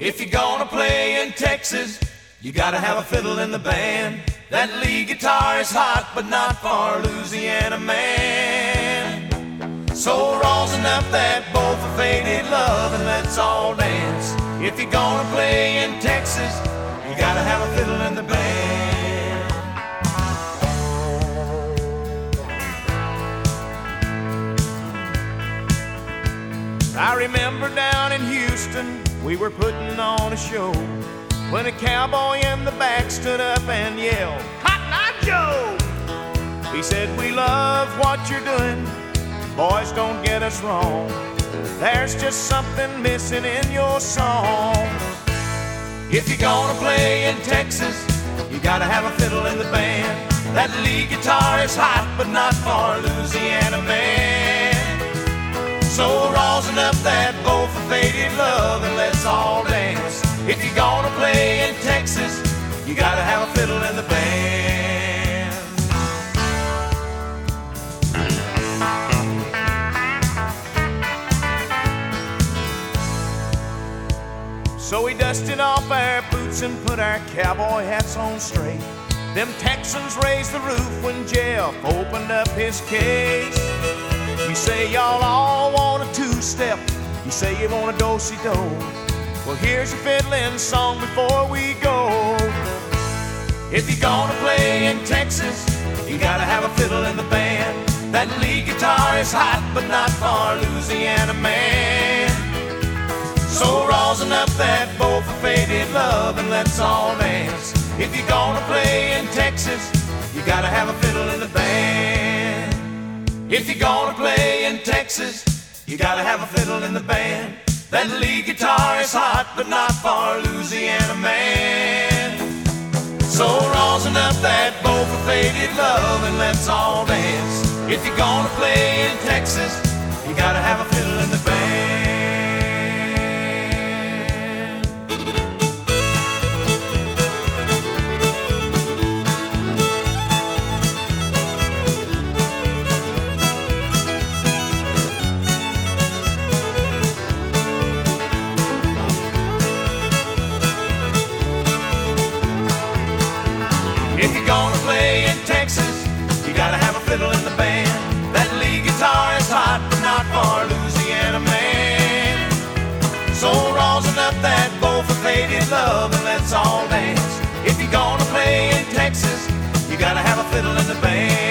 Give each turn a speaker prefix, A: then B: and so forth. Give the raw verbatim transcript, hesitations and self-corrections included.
A: If you're gonna play in Texas, you gotta have a fiddle in the band. That lead guitar is hot, but not for Louisiana man. So rosin up that bowl for faded love and let's all dance. If you're gonna play in Texas, you gotta have a fiddle in the band. I remember down in Houston, we were putting on a show when a cowboy in the back stood up and yelled, "Cotton Eye Joe!" He said, "We love what you're doing, boys, don't get us wrong. There's just something missing in your song. If you're gonna play in Texas, you gotta have a fiddle in the band. That lead guitar is hot, but not for Louisiana man. So rosin up that bowl for faded love and let's all dance. If you're gonna play in Texas, you gotta have a fiddle in the band." So we dusted off our boots and put our cowboy hats on straight. Them Texans raised the roof when Jeff opened up his case. You say y'all all want a two-step, you say you want a do-si-do. Well, here's your fiddling song before we go. If you're gonna play in Texas, you gotta have a fiddle in the band. That lead guitar is hot, but not for Louisiana man. So rosin up that bowl for faded love and let's all dance. If you're gonna play in Texas, you gotta have a fiddle in the band. If you're gonna play in Texas, you gotta have a fiddle in the band. That lead guitar is hot, but not for Louisiana man. So rosin up that bowl for faded love and let's all dance. If you're gonna play in Texas, you gotta have a fiddle in the band. If you're gonna play in Texas, you gotta have a fiddle in the band. That lead guitar is hot, but not for Louisiana man. So rosin up that bowl for faded love and let's all dance. If you're gonna play in Texas, you gotta have a fiddle in the band.